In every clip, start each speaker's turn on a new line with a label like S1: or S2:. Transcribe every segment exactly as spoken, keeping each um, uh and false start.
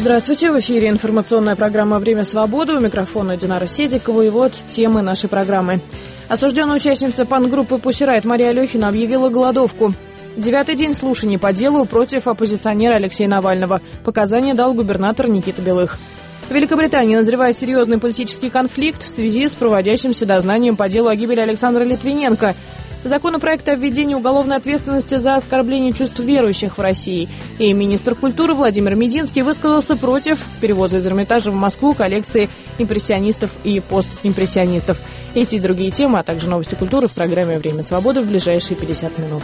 S1: Здравствуйте, в эфире информационная программа «Время свободы». У микрофона Динара Седикова. И вот темы нашей программы. Осужденная участница панк-группы Pussy Riot Мария Алехина объявила голодовку. Девятый день слушаний по делу против оппозиционера Алексея Навального. Показания дал губернатор Никита Белых. В Великобритании назревает серьезный политический конфликт в связи с проводящимся дознанием по делу о гибели Александра Литвиненко. Законопроект о введении уголовной ответственности за оскорбление чувств верующих в России. И министр культуры Владимир Мединский высказался против перевоза из Эрмитажа в Москву коллекции импрессионистов и постимпрессионистов. Эти и другие темы, а также новости культуры в программе «Время свободы» в ближайшие пятьдесят минут.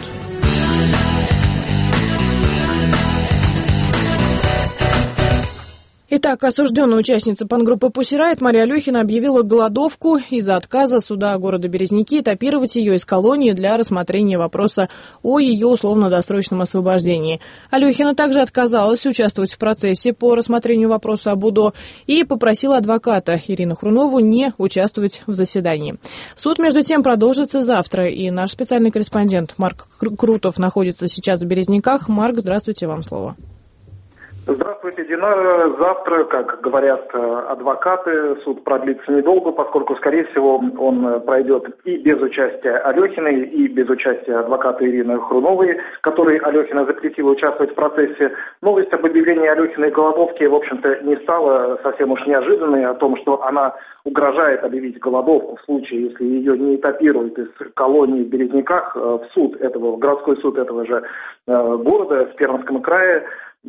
S1: Итак, осужденная участница панк-группы Pussy Riot Мария Алехина объявила голодовку из-за отказа суда города Березники этапировать ее из колонии для рассмотрения вопроса о ее условно-досрочном освобождении. Алехина также отказалась участвовать в процессе по рассмотрению вопроса об УДО и попросила адвоката Ирину Хрунову не участвовать в заседании. Суд, между тем, продолжится завтра, и наш специальный корреспондент Марк Крутов находится сейчас в Березниках. Марк, здравствуйте, вам слово.
S2: Здравствуйте, Динара. Завтра, как говорят адвокаты, суд продлится недолго, поскольку, скорее всего, он пройдет и без участия Алехиной, и без участия адвоката Ирины Хруновой, которой Алехина запретила участвовать в процессе. Новость об объявлении Алехиной голодовки, в общем-то, не стала совсем уж неожиданной, о том, что она угрожает объявить голодовку в случае, если ее не этапируют из колонии в Березниках в суд этого, в городской суд этого же города в Пермском крае.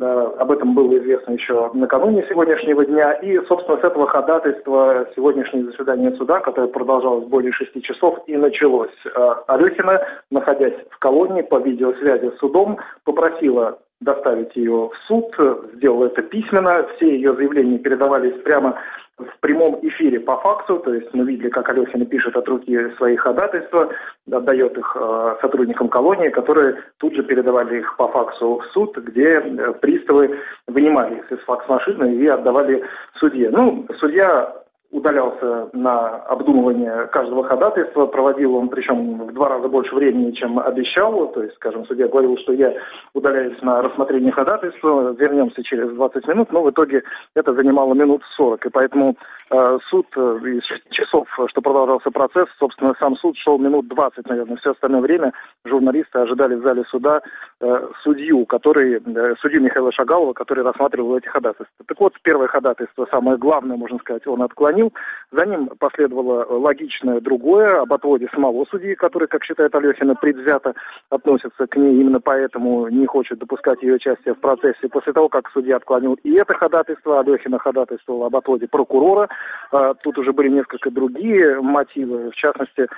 S2: Об этом было известно еще накануне сегодняшнего дня. И, собственно, с этого ходатайства сегодняшнее заседание суда, которое продолжалось более шести часов, и началось. Алехина, находясь в колонии по видеосвязи с судом, попросила доставить ее в суд, сделала это письменно. Все ее заявления передавались прямо в прямом эфире по факсу, то есть мы видели, как Алехина пишет от руки свои ходатайства, отдает их э, сотрудникам колонии, которые тут же передавали их по факсу в суд, где э, приставы вынимали их из факс-машины и отдавали судье. Ну, судья удалялся на обдумывание каждого ходатайства, проводил он, причем в два раза больше времени, чем обещал, то есть, скажем, судья говорил, что я удаляюсь на рассмотрение ходатайства, вернемся через двадцать минут, но в итоге это занимало минут сорок, и поэтому э, суд э, из шести часов, что продолжался процесс, собственно, сам суд шел минут двадцать, наверное, все остальное время журналисты ожидали в зале суда э, судью, который, э, судью Михаила Шагалова, который рассматривал эти ходатайства. Так вот, первое ходатайство, самое главное, можно сказать, он отклонил. За ним последовало логичное другое об отводе самого судьи, который, как считает Алехина, предвзято относится к ней, именно поэтому не хочет допускать ее участие в процессе. После того, как судья отклонил и это ходатайство, Алехина ходатайствовала об отводе прокурора. Тут уже были несколько другие мотивы. В частности,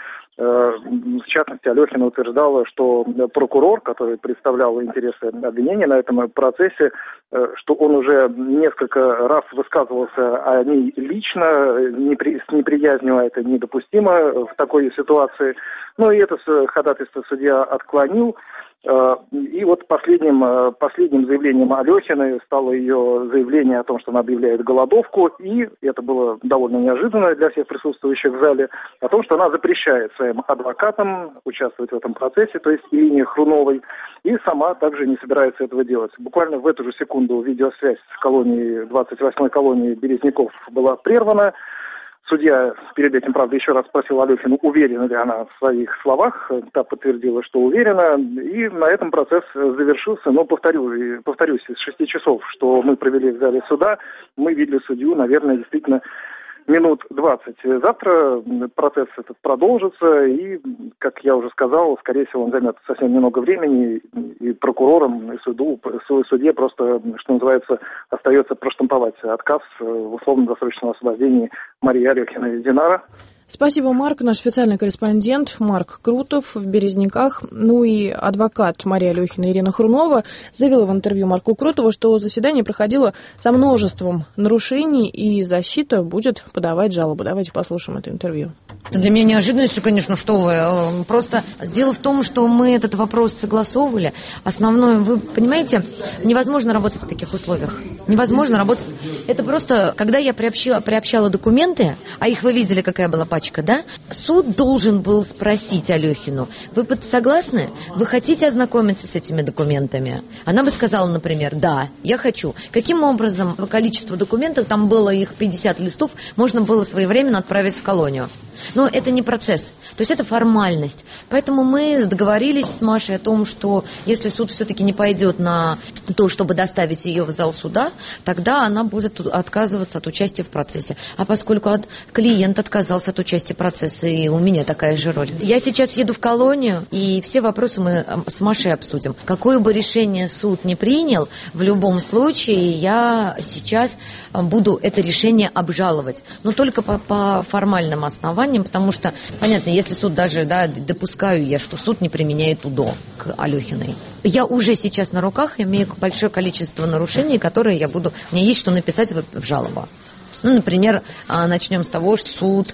S2: в частности, Алехина утверждала, что прокурор, который представлял интересы обвинения на этом процессе, что он уже несколько раз высказывался о ней лично, непри, с неприязнью, а это недопустимо в такой ситуации. Ну и это ходатайство судья отклонил. И вот последним, последним заявлением Алехиной стало ее заявление о том, что она объявляет голодовку, и это было довольно неожиданно для всех присутствующих в зале, о том, что она запрещает своим адвокатам участвовать в этом процессе, то есть Ирине Хруновой, и сама также не собирается этого делать. Буквально в эту же секунду видеосвязь с колонией, двадцать восьмой колонии Березников была прервана. Судья перед этим, правда, еще раз спросил Алехину, уверена ли она в своих словах. Та подтвердила, что уверена. И на этом процесс завершился. Но повторю, повторюсь, из шести часов, что мы провели в зале суда, мы видели судью, наверное, действительно минут двадцать. Завтра процесс этот продолжится, и, как я уже сказал, скорее всего, он займет совсем немного времени, и прокурорам, и суду, и судье просто, что называется, остается проштамповать отказ в условно-досрочном освобождении Марии Алехиной. Динара.
S1: Спасибо, Марк. Наш специальный корреспондент Марк Крутов в Березниках. Ну и адвокат Марии Алехиной Ирина Хрунова заявила в интервью Марку Крутову, что заседание проходило со множеством нарушений, и защита будет подавать жалобу. Давайте послушаем это интервью.
S3: Это для меня неожиданностью, конечно, что вы. Просто дело в том, что мы этот вопрос согласовывали. Основное, вы понимаете, невозможно работать в таких условиях. Невозможно работать. Это просто, когда я приобщила, приобщала документы, а их вы видели, какая была пачка, да? Суд должен был спросить Алехину: вы согласны? Вы хотите ознакомиться с этими документами? Она бы сказала, например, да, я хочу. Каким образом количество документов, там было их пятьдесят листов, можно было своевременно отправить в колонию? Но это не процесс, то есть это формальность. Поэтому мы договорились с Машей о том, что если суд все-таки не пойдет на то, чтобы доставить ее в зал суда, тогда она будет отказываться от участия в процессе. А поскольку от, клиент отказался от участия в процессе, и у меня такая же роль. Я сейчас еду в колонию, и все вопросы мы с Машей обсудим. Какое бы решение суд не принял, в любом случае я сейчас буду это решение обжаловать. Но только по, по формальным основаниям. Потому что, понятно, если суд даже, да, допускаю я, что суд не применяет УДО к Алехиной. Я уже сейчас на руках имею большое количество нарушений, которые я буду... У меня есть что написать в, в жалобу. Ну, например, начнем с того, что суд,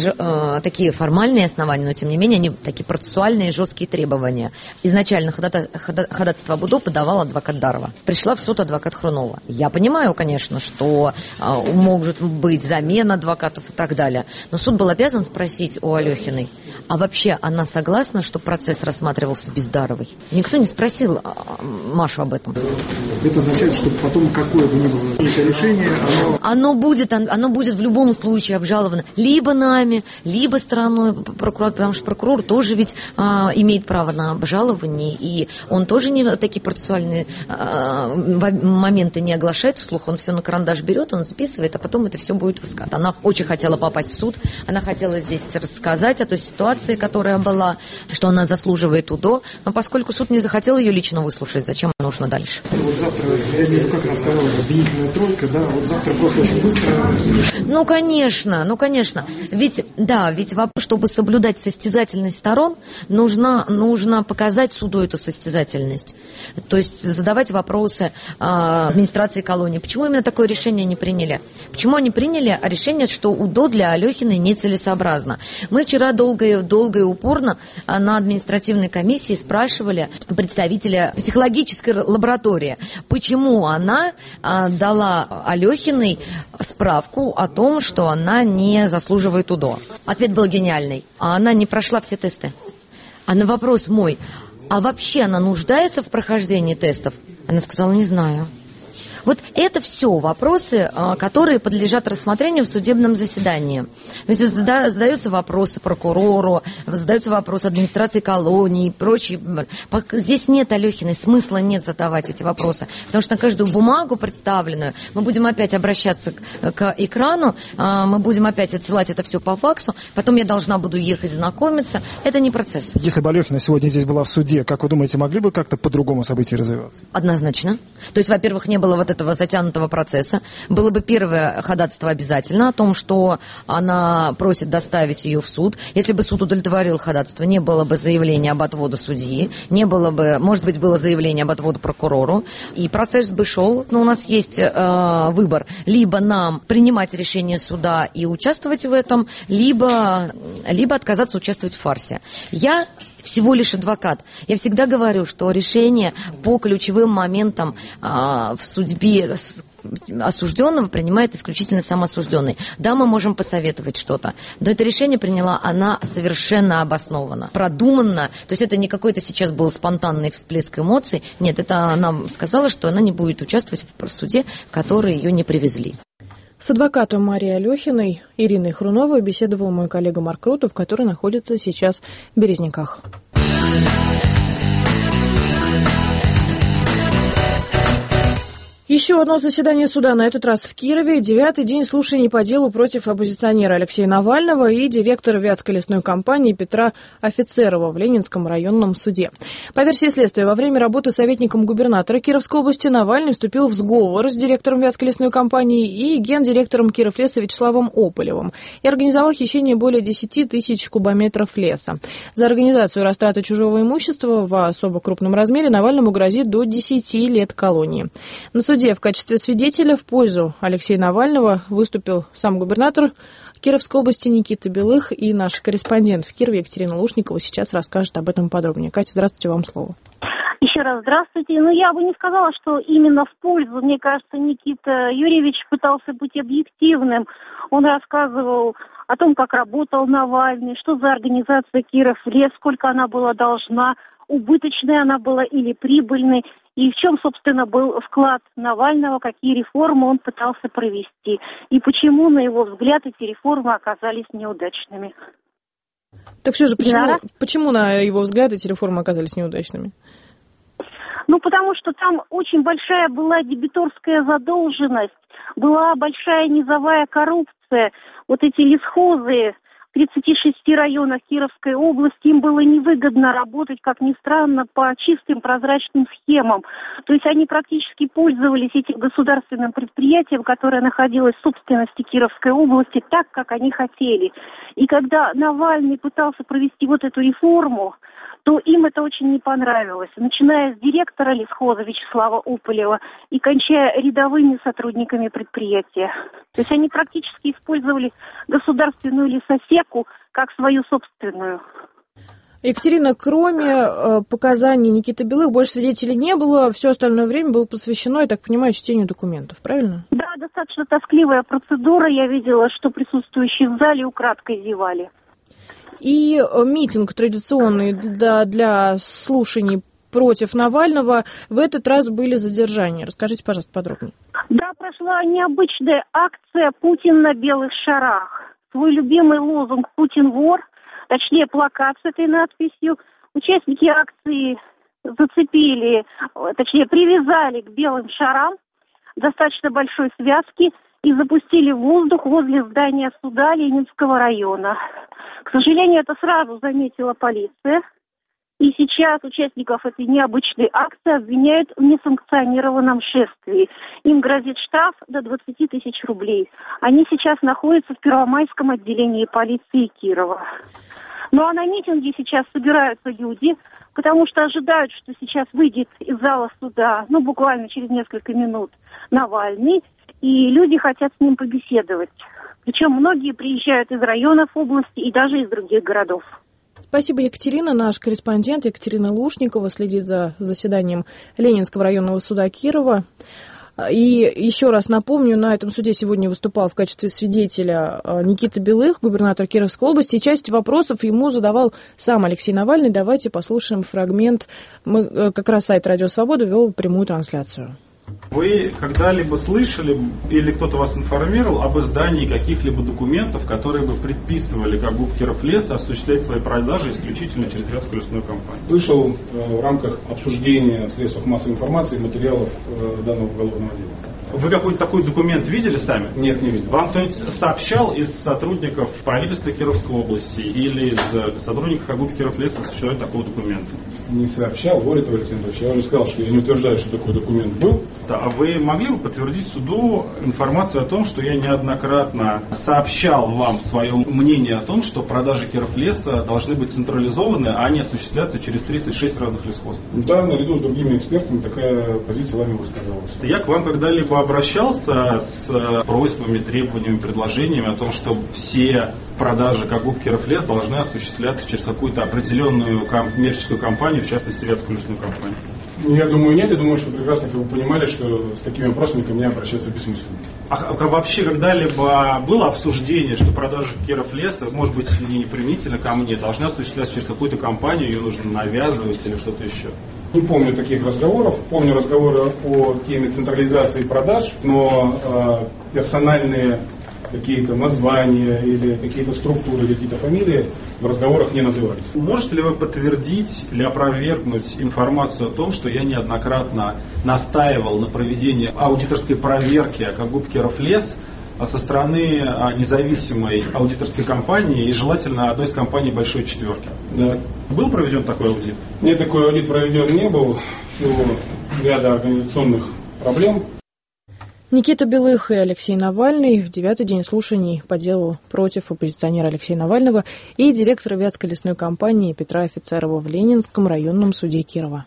S3: такие формальные основания, но тем не менее они такие процессуальные жесткие требования. Изначально ходатайство об УДО подавал адвокат Дарова. Пришла в суд адвокат Хрунова. Я понимаю, конечно, что может быть замена адвокатов и так далее, но суд был обязан спросить у Алехиной, а вообще она согласна, что процесс рассматривался без Даровой? Никто не спросил Машу об этом.
S4: Это означает, что потом какое бы ни было это решение, оно...
S3: Оно будет Оно будет в любом случае обжаловано либо нами, либо стороной прокурора, потому что прокурор тоже ведь а, имеет право на обжалование, и он тоже не такие процессуальные а, моменты не оглашает вслух, он все на карандаш берет, он записывает, а потом это все будет высказано. Она очень хотела попасть в суд, она хотела здесь рассказать о той ситуации, которая была, что она заслуживает УДО, но поскольку суд не захотел ее лично выслушать, зачем нужно дальше?
S4: Вот завтра, я имею в виду, как она сказала, обвинительная тройка, да, вот завтра просто очень быстро.
S3: Ну, конечно, ну, конечно. Ведь, да, ведь вопрос, чтобы соблюдать состязательность сторон, нужно, нужно показать суду эту состязательность. То есть задавать вопросы а, администрации колонии. Почему именно такое решение не приняли? Почему они приняли решение, что УДО для Алехиной нецелесообразно? Мы вчера долго и, долго и упорно на административной комиссии спрашивали представителя психологической лаборатории, почему она а, дала Алехиной справку о том, что она не заслуживает УДО. Ответ был гениальный. А она не прошла все тесты. А на вопрос мой, а вообще она нуждается в прохождении тестов? Она сказала, не знаю. Вот это все вопросы, которые подлежат рассмотрению в судебном заседании. То есть задаются вопросы прокурору, задаются вопросы администрации колонии и прочее. Здесь нет, Алехиной, смысла нет задавать эти вопросы, потому что на каждую бумагу представленную мы будем опять обращаться к, к экрану, мы будем опять отсылать это все по факсу, потом я должна буду ехать знакомиться. Это не процесс.
S4: Если бы Алехина сегодня здесь была в суде, как вы думаете, могли бы как-то по-другому события развиваться?
S3: Однозначно. То есть, во-первых, не было вот этого затянутого процесса. Было бы первое ходатайство обязательно о том, что она просит доставить ее в суд. Если бы суд удовлетворил ходатайство, не было бы заявления об отводе судьи, не было бы, может быть, было заявление об отводе прокурору, и процесс бы шел. Но у нас есть э, выбор. Либо нам принимать решение суда и участвовать в этом, либо, либо отказаться участвовать в фарсе. Я всего лишь адвокат. Я всегда говорю, что решение по ключевым моментам а, в судьбе осужденного принимает исключительно сам осужденный. Да, мы можем посоветовать что-то, но это решение приняла она совершенно обоснованно, продуманно. То есть это не какой-то сейчас был спонтанный всплеск эмоций. Нет, это она сказала, что она не будет участвовать в суде, в который ее не привезли.
S1: С адвокатом Марией Алехиной Ириной Хруновой беседовал мой коллега Марк Крутов, который находится сейчас в Березниках. Еще одно заседание суда, на этот раз в Кирове. Девятый день слушаний по делу против оппозиционера Алексея Навального и директора Вятской лесной компании Петра Офицерова в Ленинском районном суде. По версии следствия, во время работы советником губернатора Кировской области Навальный вступил в сговор с директором Вятской лесной компании и гендиректором Кировлеса Вячеславом Ополевым и организовал хищение более десяти тысяч кубометров леса. За организацию растраты чужого имущества в особо крупном размере Навальному грозит до десяти лет колонии. На суде в качестве свидетеля в пользу Алексея Навального выступил сам губернатор Кировской области Никита Белых и наш корреспондент в Кирове Екатерина Лушникова сейчас расскажет об этом подробнее. Катя, здравствуйте, вам слово.
S5: Еще раз здравствуйте. Ну, я бы не сказала, что именно в пользу. Мне кажется, Никита Юрьевич пытался быть объективным. Он рассказывал о том, как работал Навальный, что за организация Киров-Лес, сколько она была должна, убыточной она была или прибыльной, и в чем, собственно, был вклад Навального, какие реформы он пытался провести, и почему, на его взгляд, эти реформы оказались неудачными.
S1: Так все же, почему, почему, на его взгляд, эти реформы оказались неудачными?
S5: Ну, потому что там очень большая была дебиторская задолженность, была большая низовая коррупция. Вот эти лесхозы в тридцати шести районах Кировской области, им было невыгодно работать, как ни странно, по чистым прозрачным схемам. То есть они практически пользовались этим государственным предприятием, которое находилось в собственности Кировской области, так, как они хотели. И когда Навальный пытался провести вот эту реформу, то им это очень не понравилось, начиная с директора лесхоза Вячеслава Уполева и кончая рядовыми сотрудниками предприятия. То есть они практически использовали государственную лесосеку как свою собственную.
S1: Екатерина, кроме э, показаний Никиты Белых, больше свидетелей не было, все остальное время было посвящено, я так понимаю, чтению документов, правильно?
S5: Да, достаточно тоскливая процедура. Я видела, что присутствующие в зале украдкой зевали.
S1: И митинг традиционный для, для слушаний против Навального, в этот раз были задержания. Расскажите, пожалуйста, подробнее.
S5: Да, прошла необычная акция «Путин на белых шарах». Свой любимый лозунг «Путин вор», точнее плакат с этой надписью, участники акции зацепили, точнее привязали к белым шарам достаточно большой связки и запустили в воздух возле здания суда Ленинского района. К сожалению, это сразу заметила полиция. И сейчас участников этой необычной акции обвиняют в несанкционированном шествии. Им грозит штраф до двадцати тысяч рублей. Они сейчас находятся в Первомайском отделении полиции Кирова. Ну а на митинге сейчас собираются люди, потому что ожидают, что сейчас выйдет из зала суда, ну буквально через несколько минут, Навальный, и люди хотят с ним побеседовать. Причем многие приезжают из районов области и даже из других городов.
S1: Спасибо, Екатерина. Наш корреспондент Екатерина Лушникова следит за заседанием Ленинского районного суда Кирова. И еще раз напомню, на этом суде сегодня выступал в качестве свидетеля Никита Белых, губернатор Кировской области, и часть вопросов ему задавал сам Алексей Навальный. Давайте послушаем фрагмент. Мы, как раз сайт «Радио Свобода» вел прямую трансляцию.
S6: Вы когда-либо слышали или кто-то вас информировал об издании каких-либо документов, которые бы предписывали как ГУП Киров-Леса осуществлять свои продажи исключительно через Вятскую лесную компанию?
S7: Слышал э, в рамках обсуждения в средствах массовой информации материалов э, данного уголовного дела.
S6: Вы какой-то такой документ видели сами?
S7: Нет, не видел.
S6: Вам кто-нибудь сообщал из сотрудников правительства Кировской области или из сотрудников ГУП Киров-Леса существование такого документа?
S7: Не сообщал, более того, Алексей Анатольевич, я уже сказал, что я не утверждаю, что такой документ был.
S6: Да, а вы могли бы подтвердить суду информацию о том, что я неоднократно сообщал вам свое мнение о том, что продажи Киров-Леса должны быть централизованы, а не осуществляться через тридцать шесть разных лесхозов?
S7: Да, наряду с другими экспертами такая позиция вами высказывалась.
S6: Я к вам когда-либо обращался с просьбами, требованиями, предложениями о том, что все продажи как ГУП Киров-Лес должны осуществляться через какую-то определенную коммерческую компанию, в частности, Вятскую лесную компанию?
S7: Я думаю, нет. Я думаю, что прекрасно как вы понимали, что с такими вопросами ко мне обращаться бессмысленно.
S6: А вообще когда-либо было обсуждение, что продажи Киров-Леса, может быть, не применительно ко мне, должны осуществляться через какую-то компанию, ее нужно навязывать или что-то еще?
S7: Не помню таких разговоров. Помню разговоры о теме централизации продаж, но э, персональные какие-то названия или какие-то структуры, какие-то фамилии в разговорах не назывались.
S6: Можете ли вы подтвердить или опровергнуть информацию о том, что я неоднократно настаивал на проведении аудиторской проверки как ГУП Киров-Лес со стороны независимой аудиторской компании и желательно одной из компаний Большой Четверки?
S7: Да.
S6: Был проведен такой аудит?
S7: Нет, такой аудит проведен не был в силу ряда организационных проблем.
S1: Никита Белых и Алексей Навальный в девятый день слушаний по делу против оппозиционера Алексея Навального и директора Вятской лесной компании Петра Офицерова в Ленинском районном суде Кирова.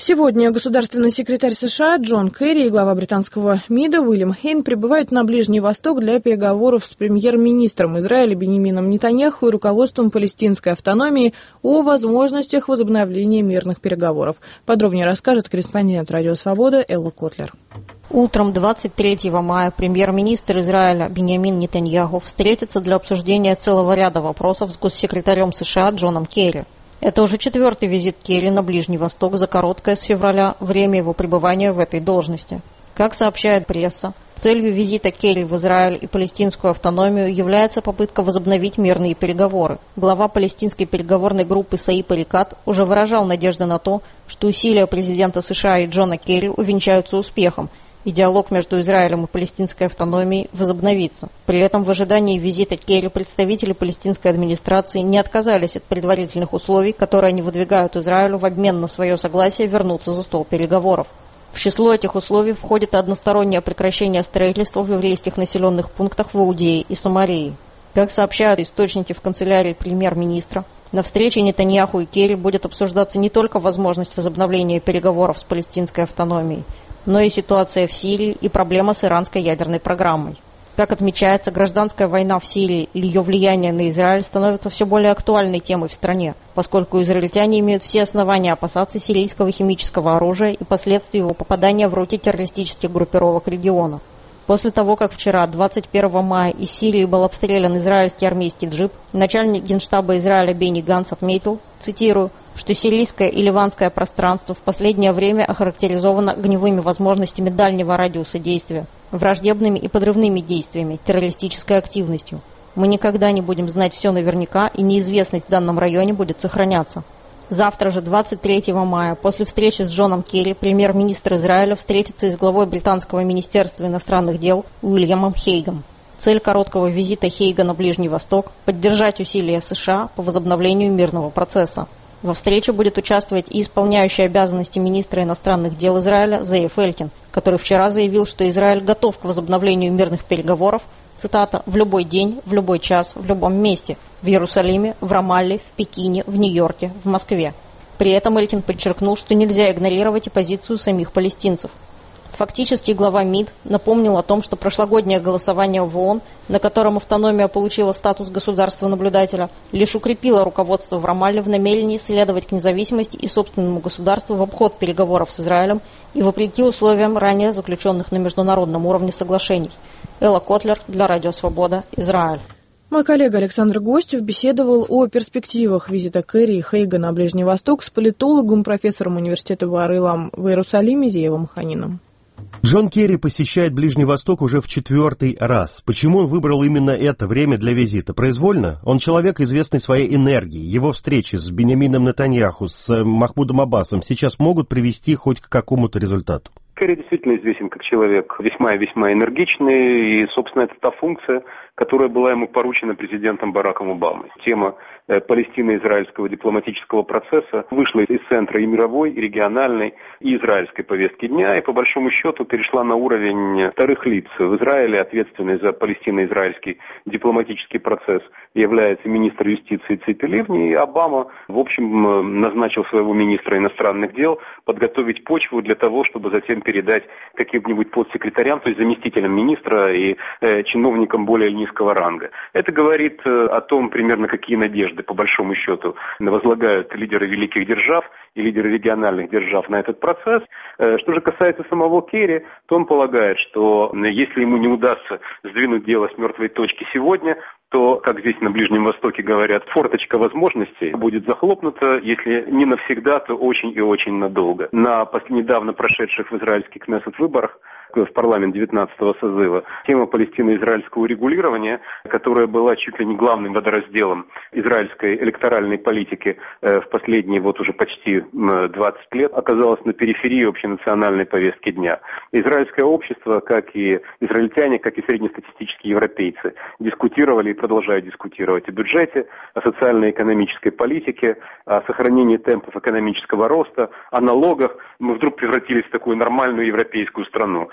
S1: Сегодня государственный секретарь США Джон Керри и глава британского МИДа Уильям Хейн прибывают на Ближний Восток для переговоров с премьер-министром Израиля Биньямином Нетаньяху и руководством палестинской автономии о возможностях возобновления мирных переговоров. Подробнее расскажет корреспондент Радио Свобода Элла Котлер.
S8: Утром двадцать третьего мая премьер-министр Израиля Биньямин Нетаньяху встретится для обсуждения целого ряда вопросов с госсекретарем США Джоном Керри. Это уже четвертый визит Керри на Ближний Восток за короткое с февраля время его пребывания в этой должности. Как сообщает пресса, целью визита Керри в Израиль и палестинскую автономию является попытка возобновить мирные переговоры. Глава палестинской переговорной группы Саиб Эрикат уже выражал надежды на то, что усилия президента США и Джона Керри увенчаются успехом, и диалог между Израилем и палестинской автономией возобновится. При этом в ожидании визита Керри представители палестинской администрации не отказались от предварительных условий, которые они выдвигают Израилю в обмен на свое согласие вернуться за стол переговоров. В число этих условий входит одностороннее прекращение строительства в еврейских населенных пунктах в Иудее и Самарии. Как сообщают источники в канцелярии премьер-министра, на встрече Нетаньяху и Керри будет обсуждаться не только возможность возобновления переговоров с палестинской автономией, но и ситуация в Сирии и проблема с иранской ядерной программой. Как отмечается, гражданская война в Сирии и ее влияние на Израиль становится все более актуальной темой в стране, поскольку израильтяне имеют все основания опасаться сирийского химического оружия и последствий его попадания в руки террористических группировок региона. После того, как вчера, двадцать первого мая, из Сирии был обстрелян израильский армейский джип, начальник генштаба Израиля Бенни Ганц отметил, цитирую, что сирийское и ливанское пространство в последнее время охарактеризовано огневыми возможностями дальнего радиуса действия, враждебными и подрывными действиями, террористической активностью. Мы никогда не будем знать все наверняка, и неизвестность в данном районе будет сохраняться. Завтра же, двадцать третьего мая, после встречи с Джоном Керри, премьер-министр Израиля встретится с главой британского министерства иностранных дел Уильямом Хейгом. Цель короткого визита Хейга на Ближний Восток – поддержать усилия США по возобновлению мирного процесса. Во встрече будет участвовать и исполняющий обязанности министра иностранных дел Израиля Зеев Элькин, который вчера заявил, что Израиль готов к возобновлению мирных переговоров, цитата, «в любой день, в любой час, в любом месте, в Иерусалиме, в Рамалле, в Пекине, в Нью-Йорке, в Москве». При этом Элькин подчеркнул, что нельзя игнорировать и позицию самих палестинцев. Фактически глава МИД напомнил о том, что прошлогоднее голосование в ООН, на котором автономия получила статус государства-наблюдателя, лишь укрепило руководство в Рамалле в намерении следовать к независимости и собственному государству в обход переговоров с Израилем и вопреки условиям ранее заключенных на международном уровне соглашений. Элла Котлер для Радио Свобода, Израиль.
S1: Мой коллега Александр Гостев беседовал о перспективах визита Керри и Хейга на Ближний Восток с политологом, профессором университета Бар-Илам в Иерусалиме Зеевом Ханином.
S9: Джон Керри посещает Ближний Восток уже в четвертый раз. Почему он выбрал именно это время для визита? Произвольно? Он человек, известный своей энергией. Его встречи с Биньямином Нетаньяху, с Махмудом Аббасом сейчас могут привести хоть к какому-то результату?
S10: Керри действительно известен как человек весьма и весьма энергичный, и, собственно, это та функция, которая была ему поручена президентом Бараком Обамой. Тема э, палестино-израильского дипломатического процесса вышла из центра и мировой, и региональной, и израильской повестки дня, и по большому счету перешла на уровень вторых лиц. В Израиле ответственный за палестино-израильский дипломатический процесс является министр юстиции Ципи Ливни, и Обама, в общем, назначил своего министра иностранных дел подготовить почву для того, чтобы затем передать каким-нибудь подсекретарям, то есть заместителям министра и э, чиновникам более низкого ранга. Это говорит э, о том, примерно какие надежды, по большому счету, возлагают лидеры великих держав и лидеры региональных держав на этот процесс. Э, что же касается самого Керри, то он полагает, что э, если ему не удастся сдвинуть дело с мертвой точки сегодня, то, как здесь на Ближнем Востоке говорят, форточка возможностей будет захлопнута, если не навсегда, то очень и очень надолго. На недавно прошедших в израильский Кнессет выборах в парламент девятнадцатого созыва тема палестино-израильского урегулирования, которая была чуть ли не главным водоразделом израильской электоральной политики в последние вот уже почти двадцать лет, оказалась на периферии общенациональной повестки дня. Израильское общество, как и израильтяне, как и среднестатистические европейцы, дискутировали и продолжают дискутировать о бюджете, о социально-экономической политике, о сохранении темпов экономического роста, о налогах. Мы вдруг превратились в такую нормальную европейскую страну.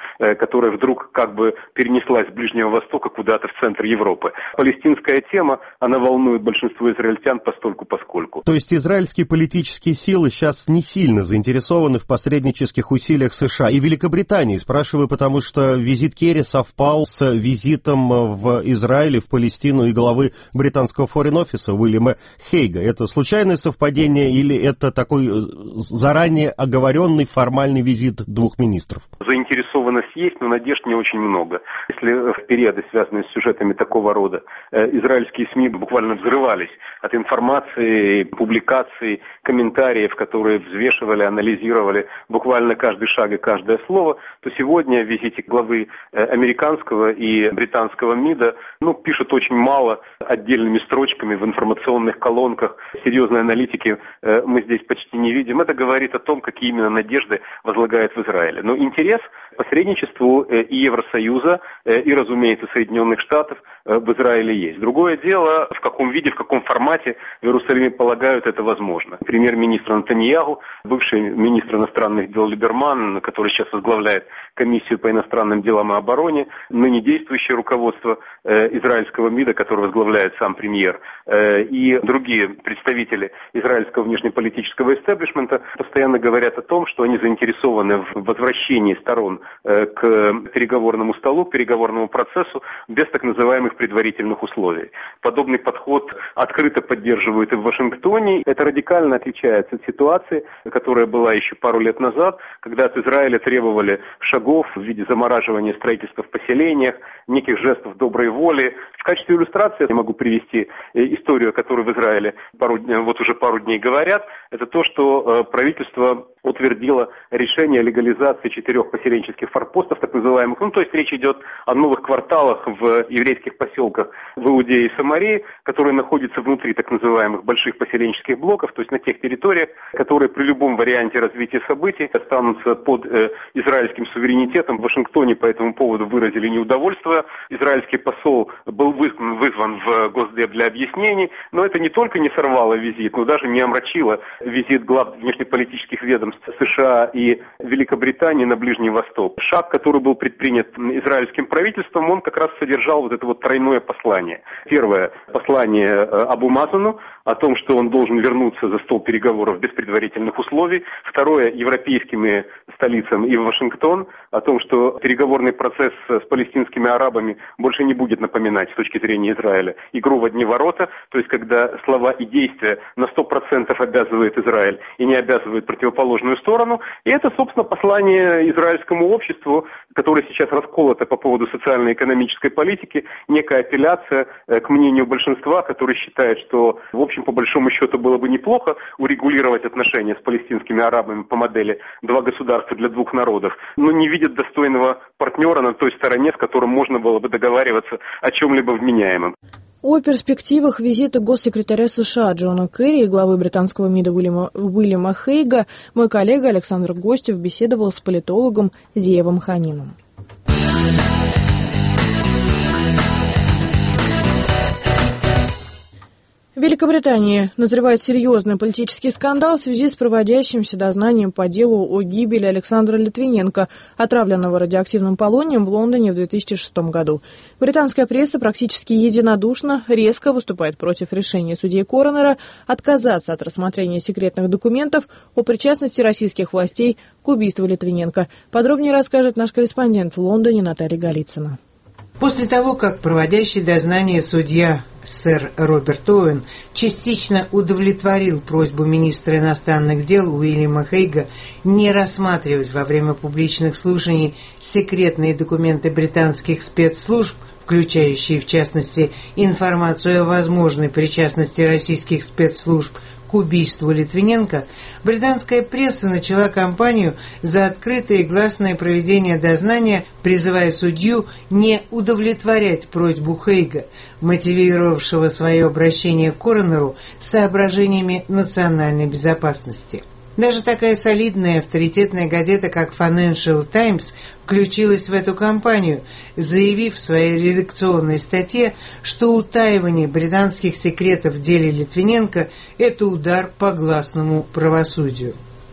S10: которая вдруг как бы перенеслась с Ближнего Востока куда-то в центр Европы. Палестинская тема, она волнует большинство израильтян постольку-поскольку.
S9: То есть израильские политические силы сейчас не сильно заинтересованы в посреднических усилиях США и Великобритании? Спрашиваю, потому что визит Керри совпал с визитом в Израиль, в Палестину и главы британского форин-офиса Уильяма Хейга. Это случайное совпадение или это такой заранее оговоренный формальный визит двух министров?
S10: Заинтересованность есть, но надежд не очень много. Если в периоды, связанные с сюжетами такого рода, израильские СМИ буквально взрывались от информации, публикаций, комментариев, которые взвешивали, анализировали буквально каждый шаг и каждое слово, то сегодня о визите главы американского и британского МИДа ну, пишут очень мало отдельными строчками в информационных колонках. Серьезной аналитики мы здесь почти не видим. Это говорит о том, какие именно надежды возлагает в Израиле. Но интерес к посредничеству и Евросоюза, и, разумеется, Соединенных Штатов в Израиле есть. Другое дело, в каком виде, в каком формате в Иерусалиме полагают это возможно. Премьер-министр Нетаньяху, бывший министр иностранных дел Либерман, который сейчас возглавляет комиссию по иностранным делам и обороне, ныне действующее руководство э, израильского МИДа, который возглавляет сам премьер, э, и другие представители израильского внешнеполитического истеблишмента постоянно говорят о том, что они заинтересованы в возвращении сторон э, к переговорному столу, к переговорному процессу без так называемых предварительных условий. Подобный подход открыто поддерживают и в Вашингтоне. Это радикально отличается от ситуации, которая была еще пару лет назад, когда от Израиля требовали шагов в виде замораживания строительства в поселениях, неких жестов доброй воли. В качестве иллюстрации я могу привести историю, о которой в Израиле пару, вот уже пару дней говорят. Это то, что правительство утвердило решение о легализации четырех поселенческих форпостов, так называемых. Ну, то есть речь идет о новых кварталах в еврейских поселках в Иудее и Самарии, которые находятся внутри так называемых больших поселенческих блоков, то есть на тех территориях, которые при любом варианте развития событий останутся под э, израильским суверенитетом. В Вашингтоне по этому поводу выразили неудовольствие. Израильский посол был вызван, вызван в Госдеп для объяснений, но это не только не сорвало визит, но даже не омрачило визит глав внешнеполитических ведомств США и Великобритании на Ближний Восток. Шаг, который был предпринят израильским правительством, он как раз содержал вот это вот тройное послание. Первое послание Абу Мазану о том, что он должен вернуться за стол переговоров без предварительных условий. Второе европейскими столицам и в Вашингтон о том, что переговорный процесс с палестинскими арабами больше не будет напоминать с точки зрения Израиля игру в одни ворота, то есть когда слова и действия на сто процентов обязывает Израиль и не обязывает противоположную сторону. И это, собственно, послание израильскому обществу, которое сейчас расколото по поводу социально-экономической политики, некая апелляция к мнению большинства, который считает, что, в общем, по большому счету было бы неплохо урегулировать отношения с палестинскими арабами по модели «два государства для двух народов», но не видят достойного партнера на той стороне, с которым можно было бы договариваться о чем-либо вменяемом.
S1: О перспективах визита госсекретаря США Джона Керри и главы британского МИДа Уильяма, Уильяма Хейга мой коллега Александр Гостев беседовал с политологом Зиевом Ханином. В Великобритании назревает серьезный политический скандал в связи с проводящимся дознанием по делу о гибели Александра Литвиненко, отравленного радиоактивным полонием в Лондоне в две тысячи шестом году. Британская пресса практически единодушно резко выступает против решения судьи Коронера отказаться от рассмотрения секретных документов о причастности российских властей к убийству Литвиненко. Подробнее расскажет наш корреспондент в Лондоне Наталья Голицына.
S11: После того, как проводящий дознание судья сэр Роберт Оуэн частично удовлетворил просьбу министра иностранных дел Уильяма Хейга не рассматривать во время публичных слушаний секретные документы британских спецслужб, включающие, в частности, информацию о возможной причастности российских спецслужб к убийству Литвиненко, британская пресса начала кампанию за открытое и гласное проведение дознания, призывая судью не удовлетворять просьбу Хейга, мотивировавшего свое обращение к коронеру соображениями национальной безопасности. Даже такая солидная авторитетная газета, как Financial Times, включилась в эту кампанию, заявив в своей редакционной статье, что утаивание британских секретов в деле Литвиненко – это удар по гласному правосудию.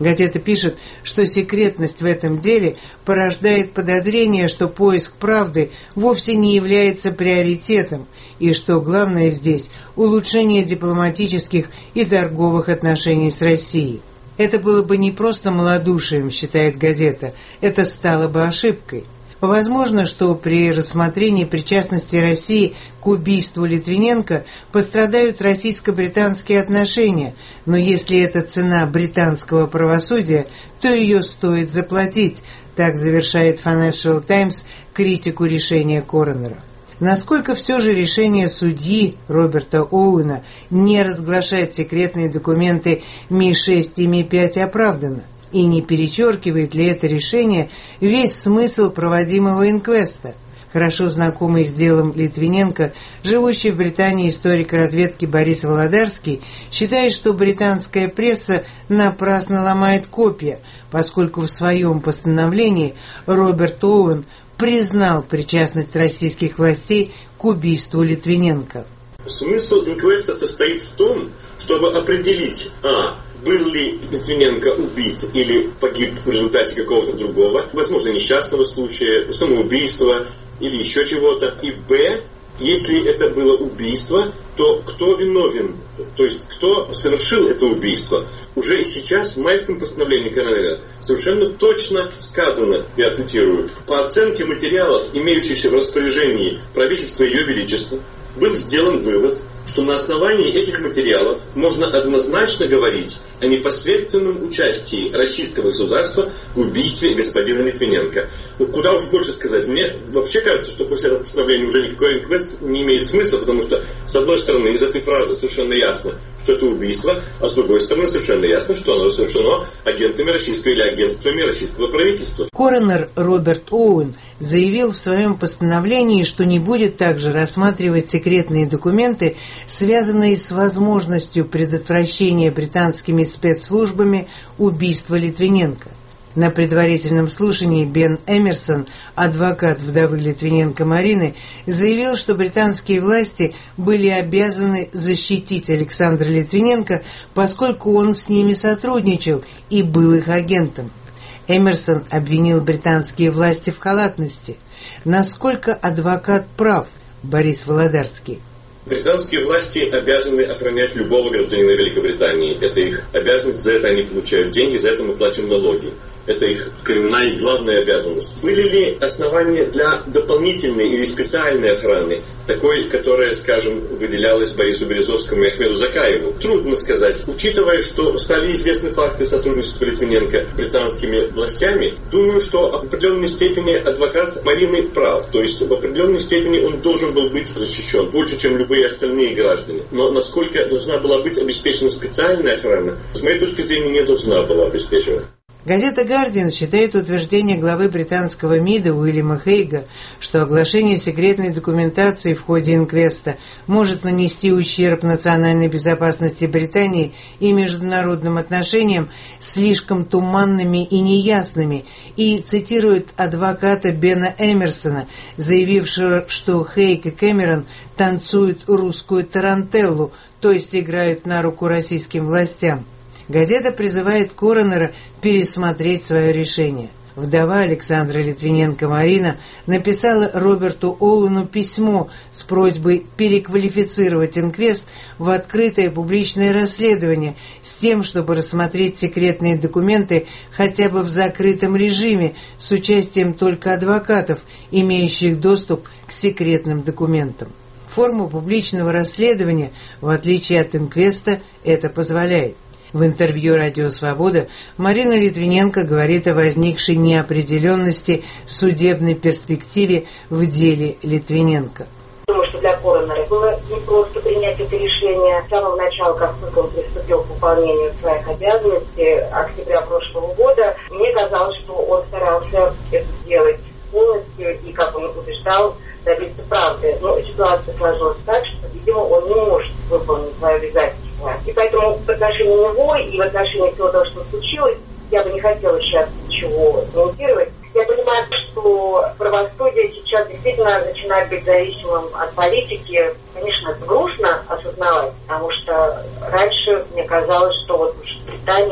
S11: Газета пишет, что секретность в этом деле порождает подозрение, что поиск правды вовсе не является приоритетом, и что главное здесь – улучшение дипломатических и торговых отношений с Россией. Это было бы не просто малодушием, считает газета, это стало бы ошибкой. Возможно, что при рассмотрении причастности России к убийству Литвиненко пострадают российско-британские отношения, но если это цена британского правосудия, то ее стоит заплатить, так завершает Financial Times критику решения коронера. Насколько все же решение судьи Роберта Оуэна не разглашать секретные документы Ми шесть и Ми пять оправдано? И не перечеркивает ли это решение весь смысл проводимого инквеста? Хорошо знакомый с делом Литвиненко, живущий в Британии историк разведки Борис Володарский, считает, что британская пресса напрасно ломает копья, поскольку в своем постановлении Роберт Оуэн признал причастность российских властей к убийству Литвиненко.
S12: Смысл инквеста состоит в том, чтобы определить, а. был ли Литвиненко убит или погиб в результате какого-то другого, возможно, несчастного случая, самоубийства или еще чего-то. И б. если это было убийство, то кто виновен, то есть кто совершил это убийство. Уже и сейчас в майском постановлении коронера совершенно точно сказано, я цитирую, по оценке материалов, имеющихся в распоряжении правительства Ее Величества, был сделан вывод, что на основании этих материалов можно однозначно говорить о непосредственном участии российского государства в убийстве господина Литвиненко. Ну, куда уж больше сказать. Мне вообще кажется, что после этого постановления уже никакой инквест не имеет смысла, потому что, с одной стороны, из этой фразы совершенно ясно, что это убийство, а с другой стороны, совершенно ясно, что оно совершено агентами российского или агентствами российского правительства.
S11: Коронер Роберт Оуэн заявил в своем постановлении, что не будет также рассматривать секретные документы, связанные с возможностью предотвращения британскими спецслужбами убийства Литвиненко. На предварительном слушании Бен Эмерсон, адвокат вдовы Литвиненко Марины, заявил, что британские власти были обязаны защитить Александра Литвиненко, поскольку он с ними сотрудничал и был их агентом. Эмерсон обвинил британские власти в халатности. Насколько адвокат прав, Борис Володарский?
S12: Британские власти обязаны охранять любого гражданина Великобритании. Это их обязанность, за это они получают деньги, за это мы платим налоги. Это их коренная и главная обязанность. Были ли основания для дополнительной или специальной охраны, такой, которая, скажем, выделялась Борису Березовскому и Ахмеду Закаеву? Трудно сказать. Учитывая, что стали известны факты сотрудничества Литвиненко британскими властями, думаю, что в определенной степени адвокат Марины прав. То есть в определенной степени он должен был быть защищен больше, чем любые остальные граждане. Но насколько должна была быть обеспечена специальная охрана, с моей точки зрения, не должна была обеспечена.
S11: Газета «Гардиан» считает утверждение главы британского МИДа Уильяма Хейга, что оглашение секретной документации в ходе инквеста может нанести ущерб национальной безопасности Британии и международным отношениям, слишком туманными и неясными, и цитирует адвоката Бена Эмерсона, заявившего, что Хейг и Кэмерон танцуют русскую тарантеллу, то есть играют на руку российским властям. Газета призывает коронера пересмотреть свое решение. Вдова Александра Литвиненко Марина написала Роберту Оуэну письмо с просьбой переквалифицировать инквест в открытое публичное расследование с тем, чтобы рассмотреть секретные документы хотя бы в закрытом режиме с участием только адвокатов, имеющих доступ к секретным документам. Форма публичного расследования, в отличие от инквеста, это позволяет. В интервью «Радио Свобода» Марина Литвиненко говорит о возникшей неопределенности судебной перспективе в деле Литвиненко.
S13: Думаю, что для коронера было непросто принять это решение. С самого начала, как только он приступил к выполнению своих обязанностей октября прошлого года, мне казалось, что он старался это сделать полностью и, как он утверждал, добиться правды. Но ситуация сложилась так, что, видимо, он не может выполнить свои обязательства. И поэтому в отношении него и в отношении всего того, что случилось, я бы не хотела сейчас ничего комментировать. Я понимаю, что правосудие сейчас действительно начинает быть зависимым от политики. Конечно, это грустно осознавать, потому что раньше мне казалось, что вот в Британии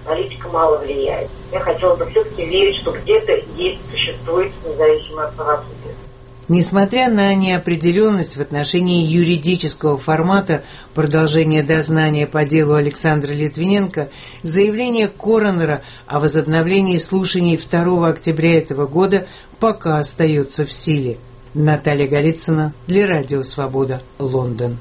S13: политика мало влияет. Я хотела бы все-таки верить, что где-то есть, существует независимое правосудие.
S11: Несмотря на неопределенность в отношении юридического формата продолжения дознания по делу Александра Литвиненко, заявление коронера о возобновлении слушаний второго октября этого года пока остается в силе. Наталья Голицына для Радио Свобода, Лондон.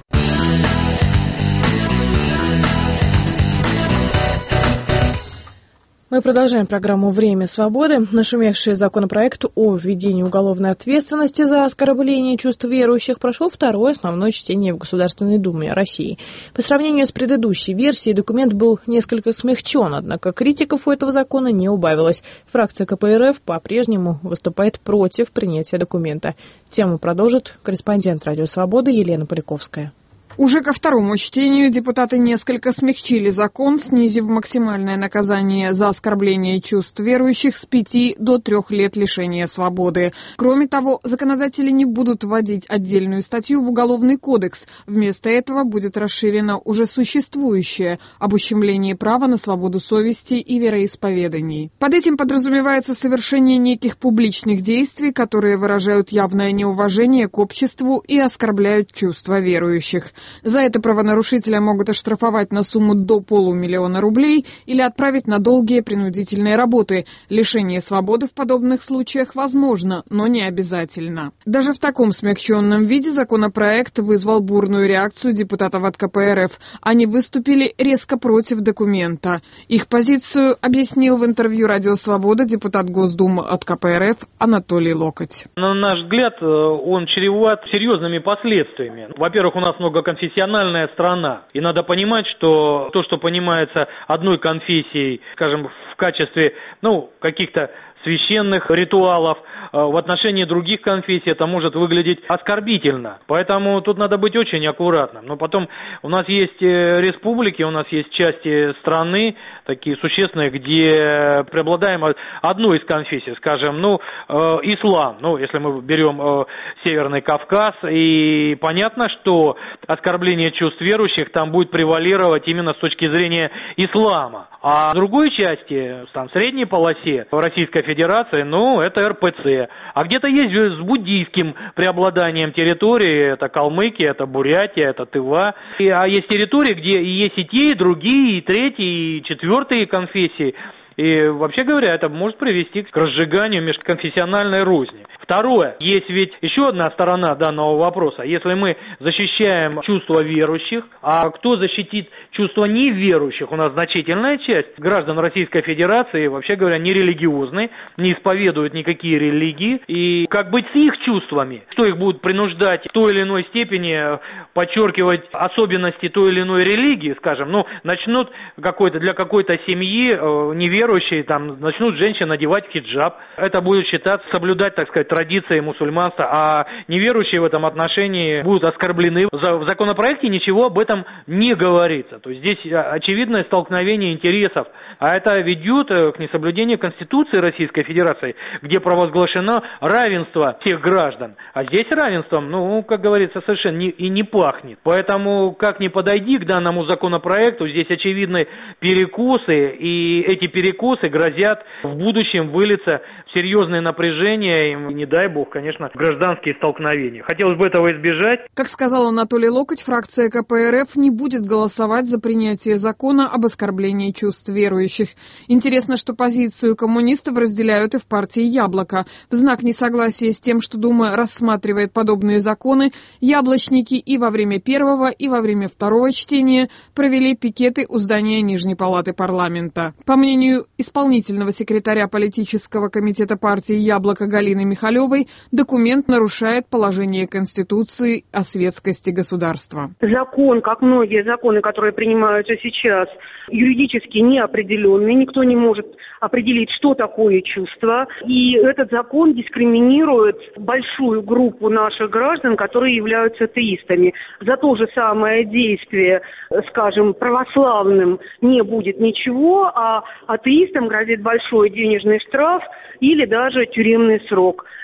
S1: Мы продолжаем программу «Время свободы». Нашумевший законопроект о введении уголовной ответственности за оскорбление чувств верующих прошел второе основное чтение в Государственной Думе России. По сравнению с предыдущей версией документ был несколько смягчен, однако критиков у этого закона не убавилось. Фракция ка пэ эр эф по-прежнему выступает против принятия документа. Тему продолжит корреспондент «Радио Свободы» Елена Поляковская.
S14: Уже ко второму чтению депутаты несколько смягчили закон, снизив максимальное наказание за оскорбление чувств верующих с пяти до трех лет лишения свободы. Кроме того, законодатели не будут вводить отдельную статью в Уголовный кодекс. Вместо этого будет расширено уже существующее об ущемлении права на свободу совести и вероисповеданий. Под этим подразумевается совершение неких публичных действий, которые выражают явное неуважение к обществу и оскорбляют чувства верующих. За это правонарушителя могут оштрафовать на сумму до полумиллиона рублей или отправить на долгие принудительные работы. Лишение свободы в подобных случаях возможно, но не обязательно. Даже в таком смягченном виде законопроект вызвал бурную реакцию депутатов от ка пэ эр эф. Они выступили резко против документа. Их позицию объяснил в интервью «Радио Свобода» депутат Госдумы от ка пэ эр эф Анатолий Локоть.
S15: На наш взгляд, он чреват серьезными последствиями. Во-первых, у нас много конфессиональная страна. И надо понимать, что то, что понимается одной конфессией, скажем, в качестве, ну, каких-то священных ритуалов, в отношении других конфессий это может выглядеть оскорбительно. Поэтому тут надо быть очень аккуратным. Но потом у нас есть республики, у нас есть части страны, такие существенные, где преобладаем одной из конфессий, скажем, ну, ислам. Ну, если мы берем Северный Кавказ, и понятно, что оскорбление чувств верующих там будет превалировать именно с точки зрения ислама. А в другой части, там, в средней полосе Российской Федерации, ну, это эр пэ цэ. А где-то есть с буддийским преобладанием территории, это Калмыкия, это Бурятия, это Тыва. И, а есть территории, где есть и те, и другие, и третьи, и четвертые конфессии. И, вообще говоря, это может привести к разжиганию межконфессиональной розни. Второе, есть ведь еще одна сторона данного вопроса. Если мы защищаем чувства верующих, а кто защитит чувства неверующих? У нас значительная часть граждан Российской Федерации, вообще говоря, не религиозны, не исповедуют никакие религии. И как быть с их чувствами? Что их будут принуждать в той или иной степени подчеркивать особенности той или иной религии, скажем, ну, начнут какой-то, для какой-то семьи э, неверующие, там, начнут женщины надевать хиджаб. Это будет считаться, соблюдать, так сказать, традиции мусульманства, а неверующие в этом отношении будут оскорблены. В законопроекте ничего об этом не говорится. То есть здесь очевидное столкновение интересов, а это ведет к несоблюдению Конституции Российской Федерации, где провозглашено равенство всех граждан. А здесь равенством, ну, как говорится, совершенно не, и не пахнет. Поэтому, как ни подойди к данному законопроекту, здесь очевидны перекосы, и эти перекосы грозят в будущем вылиться в серьезное напряжение, и, не дай бог, конечно, гражданские столкновения. Хотелось бы этого избежать.
S14: Как сказал Анатолий Локоть, фракция ка пэ эр эф не будет голосовать за принятие закона об оскорблении чувств верующих. Интересно, что позицию коммунистов разделяют и в партии «Яблоко». В знак несогласия с тем, что Дума рассматривает подобные законы, яблочники и во время первого, и во время второго чтения провели пикеты у здания Нижней палаты парламента. По мнению исполнительного секретаря политического комитета партии «Яблоко» Галины Михалевой, документ нарушает положение Конституции о светскости государства.
S16: Закон, как многие законы, которые принимаются сейчас, юридически неопределенный. Никто не может определить, что такое чувство. И этот закон дискриминирует большую группу наших граждан, которые являются атеистами. За то же самое действие, скажем, православным не будет ничего, а атеистам грозит большой денежный штраф или даже тюремный срок.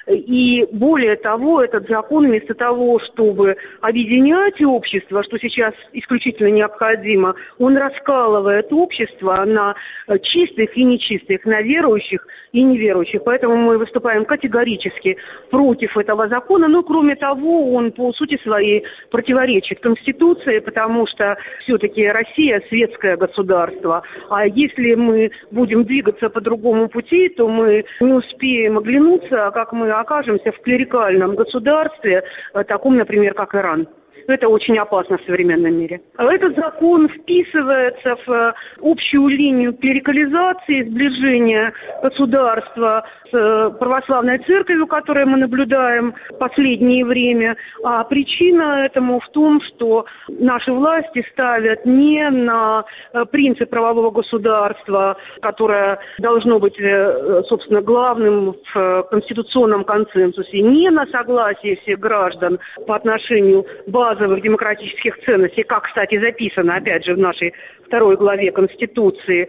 S16: И более того, этот закон вместо того, чтобы объединять общество, что сейчас исключительно необходимо, он раскалывает общество на чистых и нечистых, на верующих и неверующих. Поэтому мы выступаем категорически против этого закона. Но, кроме того, он по сути своей противоречит Конституции, потому что все-таки Россия светское государство. А если мы будем двигаться по другому пути, то мы не успеем оглянуться, как мы окажемся в клерикальном государстве, таком, например, как Иран. Это очень опасно в современном мире. Этот закон вписывается в общую линию клерикализации, сближения государства с православной церковью, которую мы наблюдаем в последнее время. А причина этому в том, что наши власти ставят не на принцип правового государства, которое должно быть, собственно, главным в конституционном консенсусе, не на согласие всех граждан по отношению базовых демократических ценностей, как, кстати, записано, опять же, в нашей второй главе Конституции,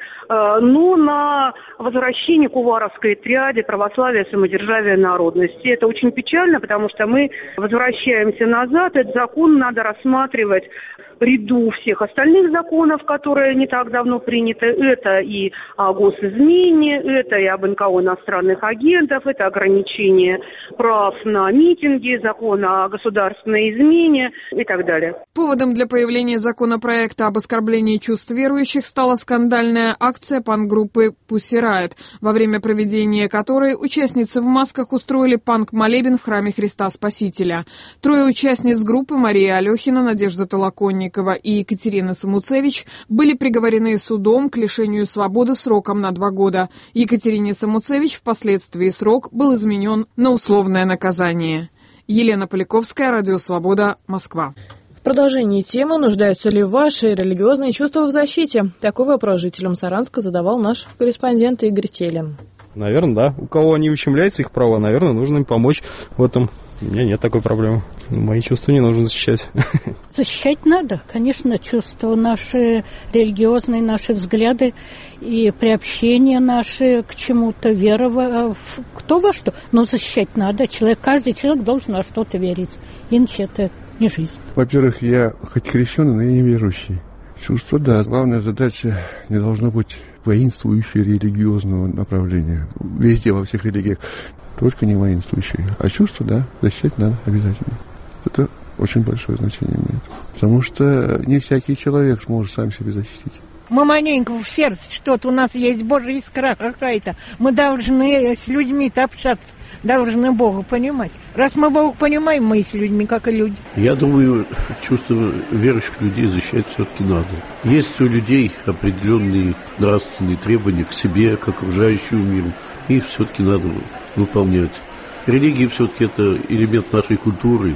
S16: но на возвращение к уваровской триаде православия, самодержавия, народности. Это очень печально, потому что мы возвращаемся назад. Этот закон надо рассматривать в ряду всех остальных законов, которые не так давно приняты. Это и о госизмене, это и об эн ка о иностранных агентов, это ограничение прав на митинги, закон о государственной измене и так далее.
S14: Поводом для появления законопроекта об оскорблении чувств верующих стала скандальная акция панк-группы Pussy Riot, во время проведения которой участницы в масках устроили панк-молебен в храме Христа Спасителя. Трое участниц группы, Мария Алехина, Надежда Толоконникова и Екатерина Самуцевич, были приговорены судом к лишению свободы сроком на два года. Екатерине Самуцевич впоследствии срок был изменен на условное наказание. Елена Поляковская, Радио Свобода, Москва.
S1: В продолжении темы «Нуждаются ли ваши религиозные чувства в защите?» Такой вопрос жителям Саранска задавал наш корреспондент Игорь Телин.
S17: Наверное, да. У кого не ущемляется их права, наверное, нужно им помочь в этом. У меня нет такой проблемы. Мои чувства не нужно защищать.
S18: Защищать надо, конечно, чувства наши, религиозные наши взгляды и приобщение наши к чему-то, вера в кто во что. Но защищать надо. Человек, каждый человек должен во что-то верить. Иначе это не жизнь.
S19: Во-первых, я хоть крещеный, но я не верующий. Чувство, да. Главная задача не должна быть воинствующего религиозного направления. Везде, во всех религиях. Только не воинствующие. А чувства, да, защищать надо обязательно. Это очень большое значение имеет. Потому что не всякий человек сможет сам себя защитить.
S20: Мы маленько в сердце что-то, у нас есть Божья искра какая-то. Мы должны с людьми-то общаться, должны Бога понимать. Раз мы Бога понимаем, мы и с людьми, как и люди.
S21: Я думаю, чувства верующих людей защищать все-таки надо. Есть у людей определенные нравственные требования к себе, к окружающему миру. Их все-таки надо выполнять. Религия все-таки это элемент нашей культуры,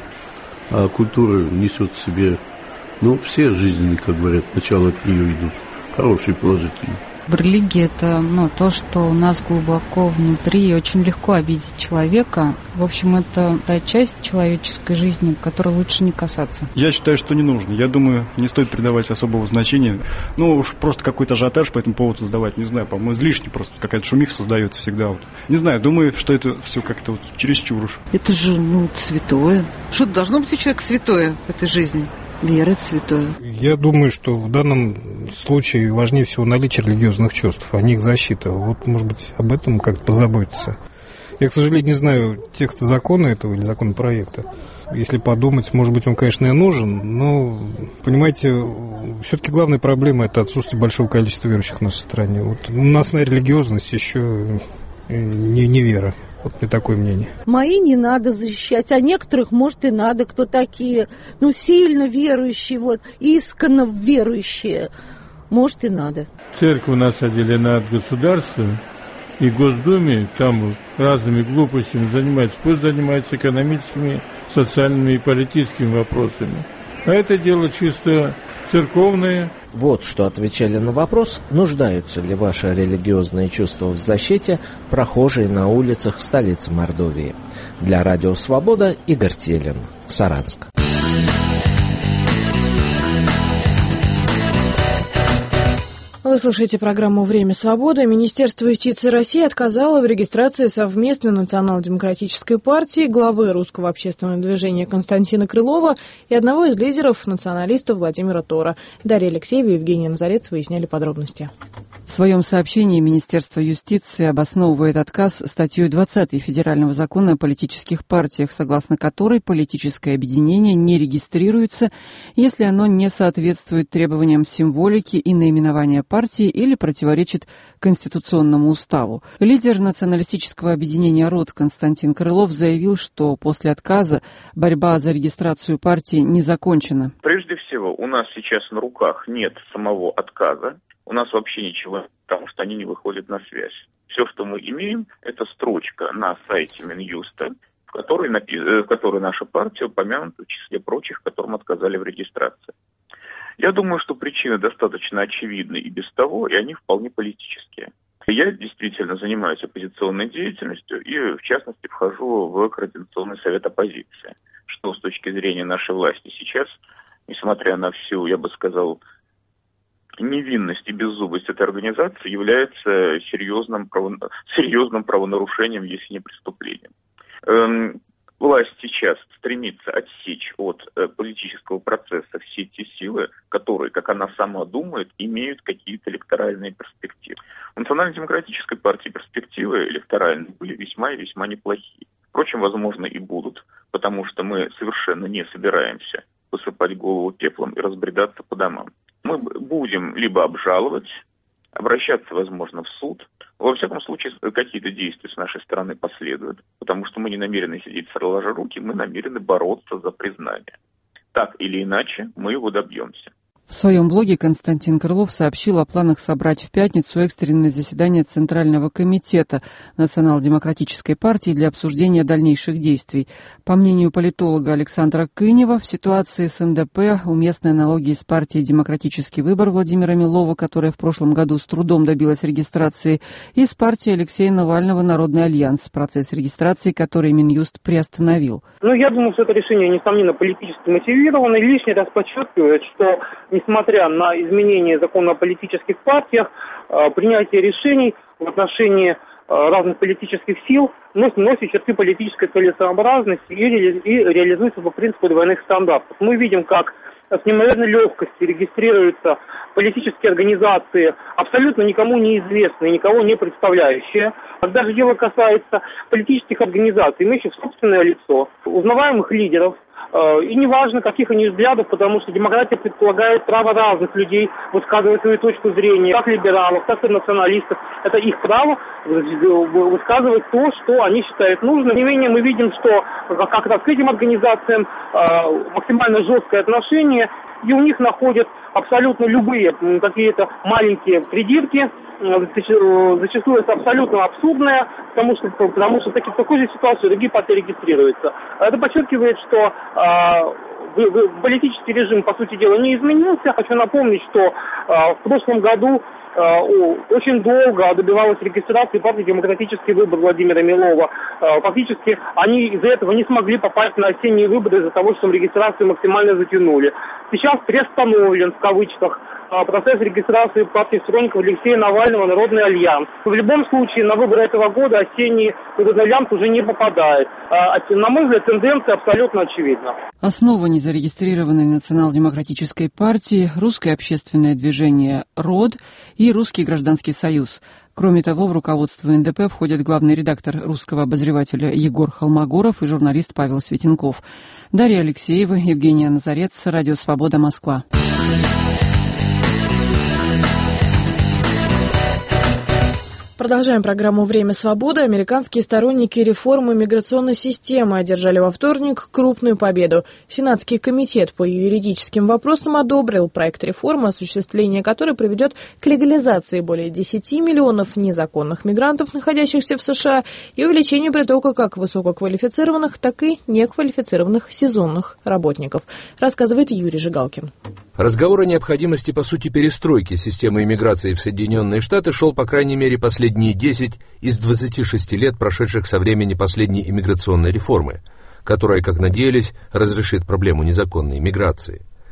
S21: а культура несет в себе, ну, все жизненные, как говорят, начало от нее идут, хорошие, положительные.
S22: Религия – это ну, то, что у нас глубоко внутри, и очень легко обидеть человека. В общем, это та часть человеческой жизни, которой лучше не касаться.
S23: Я считаю, что не нужно. Я думаю, не стоит придавать особого значения. Ну, уж просто какой-то ажиотаж по этому поводу создавать, не знаю, по-моему, излишне просто. Какая-то шумиха создается всегда. Вот. Не знаю, думаю, что это все как-то вот чересчур уж.
S24: Это же, ну, святое. Что должно быть у человека святое в этой жизни? Вера – это святое.
S7: Я думаю, что в данном случае важнее всего наличие религиозных чувств, а не их защита. Вот, может быть, об этом как-то позаботиться. Я, к сожалению, не знаю текста закона этого или законопроекта. Если подумать, может быть, он, конечно, и нужен, но, понимаете, все-таки главная проблема – это отсутствие большого количества верующих в нашей стране. Вот у нас на религиозность еще не, не вера. Вот мне такое мнение.
S25: Мои не надо защищать, а некоторых, может, и надо, кто такие, ну, сильно верующие, вот, исконно верующие, может, и надо.
S26: Церковь у нас отделена от государства, и в Госдуме там разными глупостями занимается, пусть занимается экономическими, социальными и политическими вопросами. А это дело чисто церковное.
S27: Вот что отвечали на вопрос, нуждаются ли ваши религиозные чувства в защите прохожие на улицах столицы Мордовии. Для Радио Свобода Игорь Телин, Саранск.
S1: Вы слушаете программу «Время свободы». Министерство юстиции России отказало в регистрации совместной национал-демократической партии, главы Русского общественного движения Константина Крылова и одного из лидеров националистов Владимира Тора. Дарья Алексеева и Евгения Назарец выясняли подробности.
S22: В своем сообщении Министерство юстиции обосновывает отказ статьей двадцатой Федерального закона о политических партиях, согласно которой политическое объединение не регистрируется, если оно не соответствует требованиям символики и наименования партии, партии или противоречит Конституционному уставу. Лидер националистического объединения «Род» Константин Крылов заявил, что после отказа борьба за регистрацию партии не закончена.
S2: Прежде всего, у нас сейчас на руках нет самого отказа. У нас вообще ничего, потому что они не выходят на связь. Все, что мы имеем, это строчка на сайте Минюста, в которой, напи- в которой наша партия упомянута в числе прочих, которым отказали в регистрации. Я думаю, что причины достаточно очевидны и без того, и они вполне политические. Я действительно занимаюсь оппозиционной деятельностью и, в частности, вхожу в Координационный совет оппозиции, что с точки зрения нашей власти сейчас, несмотря на всю, я бы сказал, невинность и беззубость этой организации, является серьезным, право... серьезным правонарушением, если не преступлением. Эм... Власть сейчас стремится отсечь от э, политического процесса все те силы, которые, как она сама думает, имеют какие-то электоральные перспективы. У Национально-демократической партии перспективы электоральные были весьма и весьма неплохие. Впрочем, возможно, и будут, потому что мы совершенно не собираемся посыпать голову пеплом и разбредаться по домам. Мы будем либо обжаловать, обращаться, возможно, в суд. Во всяком случае, какие-то действия с нашей стороны последуют, потому что мы не намерены сидеть сложа руки, мы намерены бороться за признание. Так или иначе, мы его добьемся.
S22: В своем блоге Константин Крылов сообщил о планах собрать в пятницу экстренное заседание Центрального комитета Национал-демократической партии для обсуждения дальнейших действий. По мнению политолога Александра Кынева, в ситуации с эн дэ пэ уместны аналогии с партией «Демократический выбор» Владимира Милова, которая в прошлом году с трудом добилась регистрации, и с партией Алексея Навального «Народный альянс», процесс регистрации который Минюст приостановил.
S3: Ну, я думаю, что это решение, несомненно, политически мотивировано, и лишний раз подчеркивает, что несмотря на изменение закона о политических партиях, принятие решений в отношении разных политических сил носит черты политической целесообразности и, ре- и реализуется по принципу двойных стандартов. Мы видим, как с неимоверной легкостью регистрируются политические организации, абсолютно никому неизвестные, никого не представляющие. Когда же дело касается политических организаций, имеющих собственное лицо, узнаваемых лидеров, и неважно, каких они взглядов, потому что демократия предполагает право разных людей высказывать свою точку зрения, как либералов, так и националистов. Это их право высказывать то, что они считают нужным. Тем не менее, мы видим, что как раз к этим организациям максимально жесткое отношение, и у них находят абсолютно любые какие-то маленькие придирки, зачастую это абсолютно абсурдное, потому что, потому что в, таких, в такой же ситуации другие партии регистрируются. Это подчеркивает, что э, политический режим, по сути дела, не изменился. Хочу напомнить, что э, в прошлом году э, очень долго добивалась регистрации партии «Демократический выбор» Владимира Милова. Э, фактически они из-за этого не смогли попасть на осенние выборы из-за того, что регистрацию максимально затянули. Сейчас приостановлен, в кавычках, процесс регистрации партии сторонников Алексея Навального «Народный альянс». В любом случае, на выборы этого года осенний «Народный альянс» уже не попадает. На мой взгляд, тенденция абсолютно очевидна.
S22: Основа незарегистрированной национал-демократической партии – Русское общественное движение «Род» и Русский гражданский союз. Кроме того, в руководство эн дэ пэ входят главный редактор «Русского обозревателя» Егор Холмогоров и журналист Павел Светенков. Дарья Алексеева, Евгения Назарец, Радио Свобода, Москва.
S1: Продолжаем программу «Время свободы». Американские сторонники реформы миграционной системы одержали во вторник крупную победу. Сенатский комитет по юридическим вопросам одобрил проект реформы, осуществление которой приведет к легализации более десяти миллионов незаконных мигрантов, находящихся в США, и увеличению притока как высококвалифицированных, так и неквалифицированных сезонных работников, рассказывает Юрий Жигалкин.
S4: Разговор о необходимости, по сути, перестройки системы иммиграции в Соединенные Штаты шел, по крайней мере, последние десять из двадцати шести лет, прошедших со времени последней иммиграционной реформы, которая, как надеялись, разрешит проблему незаконной иммиграции.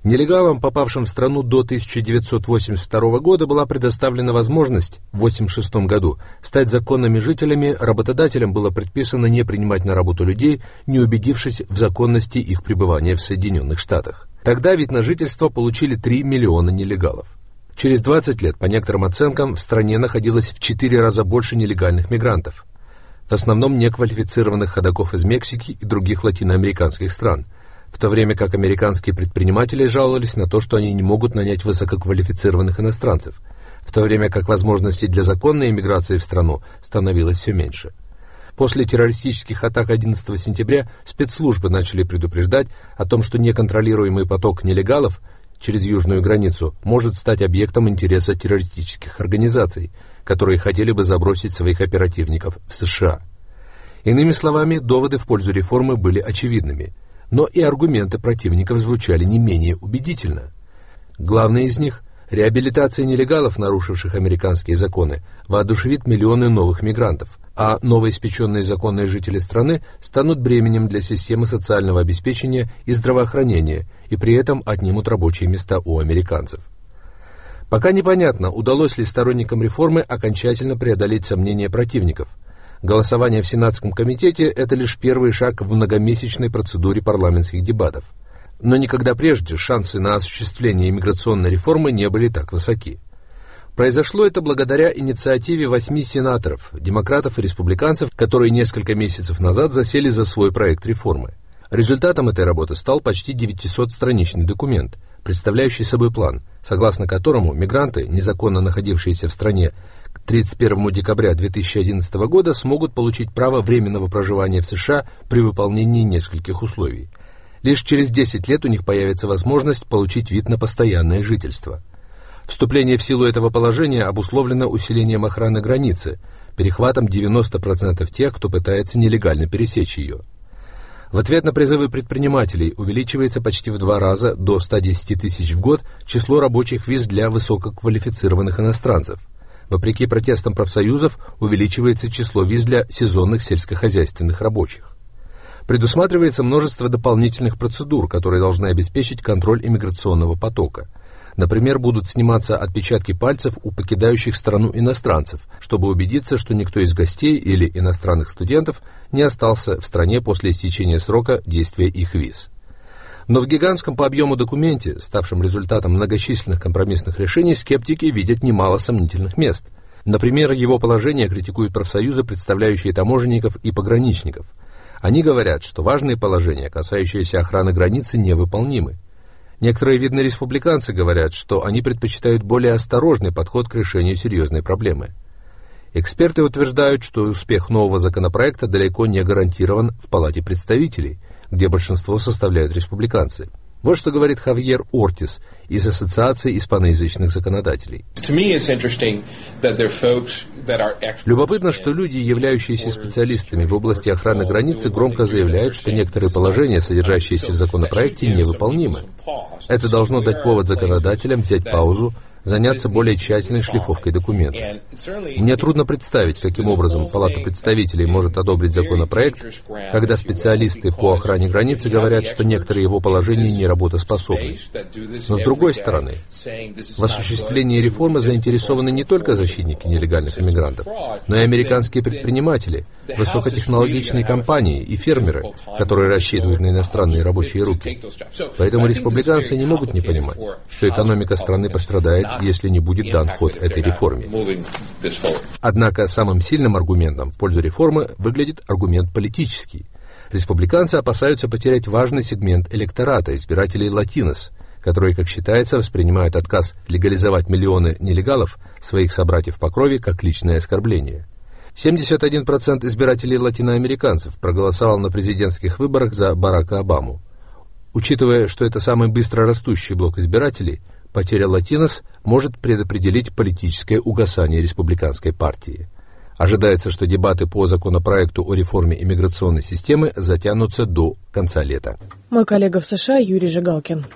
S4: Нелегалам, попавшим в страну до тысяча девятьсот восемьдесят второго года, была предоставлена возможность в восемьдесят шестом году стать законными жителями, работодателям было предписано не принимать на работу людей, не убедившись в законности их пребывания в Соединенных Штатах. Тогда вид на жительство получили три миллиона нелегалов. Через двадцать лет, по некоторым оценкам, в стране находилось в четыре раза больше нелегальных мигрантов, в основном неквалифицированных ходоков из Мексики и других латиноамериканских стран, в то время как американские предприниматели жаловались на то, что они не могут нанять высококвалифицированных иностранцев, в то время как возможностей для законной иммиграции в страну становилось все меньше. После террористических атак одиннадцатого сентября спецслужбы начали предупреждать о том, что неконтролируемый поток нелегалов через южную границу может стать объектом интереса террористических организаций, которые хотели бы забросить своих оперативников в США. Иными словами, доводы в пользу реформы были очевидными, но и аргументы противников звучали не менее убедительно. Главный из них – реабилитация нелегалов, нарушивших американские законы, воодушевит миллионы новых мигрантов, а новоиспеченные законные жители страны станут бременем для системы социального обеспечения и здравоохранения и при этом отнимут рабочие места у американцев. Пока непонятно, удалось ли сторонникам реформы окончательно преодолеть сомнения противников. Голосование в Сенатском комитете – это лишь первый шаг в многомесячной процедуре парламентских дебатов. Но никогда прежде шансы на осуществление иммиграционной реформы не были так высоки. Произошло это благодаря инициативе восьми сенаторов, демократов и республиканцев, которые несколько месяцев назад засели за свой проект реформы. Результатом этой работы стал почти девятисотстраничный документ, представляющий собой план, согласно которому мигранты, незаконно находившиеся в стране к тридцать первому декабря две тысячи одиннадцатого года, смогут получить право временного проживания в США при выполнении нескольких условий. Лишь через десять лет у них появится возможность получить вид на постоянное жительство. Вступление в силу этого положения обусловлено усилением охраны границы, перехватом девяноста процентов тех, кто пытается нелегально пересечь ее. В ответ на призывы предпринимателей увеличивается почти в два раза, до ста десяти тысяч в год, число рабочих виз для высококвалифицированных иностранцев. Вопреки протестам профсоюзов увеличивается число виз для сезонных сельскохозяйственных рабочих. Предусматривается множество дополнительных процедур, которые должны обеспечить контроль иммиграционного потока. Например, будут сниматься отпечатки пальцев у покидающих страну иностранцев, чтобы убедиться, что никто из гостей или иностранных студентов не остался в стране после истечения срока действия их виз. Но в гигантском по объему документе, ставшем результатом многочисленных компромиссных решений, скептики видят немало сомнительных мест. Например, его положение критикуют профсоюзы, представляющие таможенников и пограничников. Они говорят, что важные положения, касающиеся охраны границы, невыполнимы. Некоторые видные республиканцы говорят, что они предпочитают более осторожный подход к решению серьезной проблемы. Эксперты утверждают, что успех нового законопроекта далеко не гарантирован в Палате представителей, где большинство составляют республиканцы. Вот что говорит Хавьер Ортис из Ассоциации испаноязычных законодателей. Любопытно, что люди, являющиеся специалистами в области охраны границы, громко заявляют, что некоторые положения, содержащиеся в законопроекте, невыполнимы. Это должно дать повод законодателям взять паузу, заняться более тщательной шлифовкой документов. Мне трудно представить, каким образом Палата представителей может одобрить законопроект, когда специалисты по охране границы говорят, что некоторые его положения не работоспособны. Но с другой стороны, в осуществлении реформы заинтересованы не только защитники нелегальных иммигрантов, но и американские предприниматели, высокотехнологичные компании и фермеры, которые рассчитывают на иностранные рабочие руки. Поэтому республиканцы не могут не понимать, что экономика страны пострадает, если не будет дан ход этой реформе. Однако самым сильным аргументом в пользу реформы выглядит аргумент политический. Республиканцы опасаются потерять важный сегмент электората, избирателей латинос, которые, как считается, воспринимают отказ легализовать миллионы нелегалов, своих собратьев по крови, как личное оскорбление. семьдесят один процент избирателей латиноамериканцев проголосовал на президентских выборах за Барака Обаму. Учитывая, что это самый быстро растущий блок избирателей, потеря латинос может предопределить политическое угасание республиканской партии. Ожидается, что дебаты по законопроекту о реформе иммиграционной системы затянутся до конца лета.
S1: Мой коллега в США Юрий Жигалкин.